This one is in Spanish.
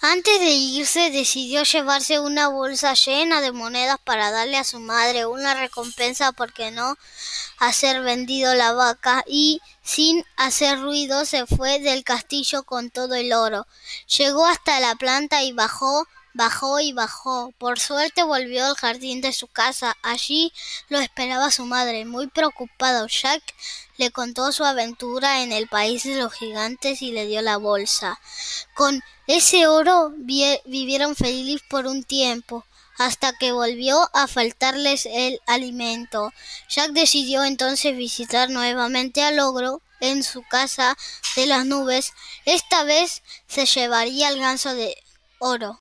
Antes de irse, decidió llevarse una bolsa llena de monedas para darle a su madre una recompensa porque no hacer vendido la vaca y, sin hacer ruido, se fue del castillo con todo el oro. Llegó hasta la planta y bajó, bajó y bajó. Por suerte volvió al jardín de su casa. Allí lo esperaba su madre, muy preocupado. Jack le contó su aventura en el país de los gigantes y le dio la bolsa. Con ese oro vivieron felices por un tiempo, hasta que volvió a faltarles el alimento. Jack decidió entonces visitar nuevamente al ogro en su casa de las nubes. Esta vez se llevaría el ganso de oro.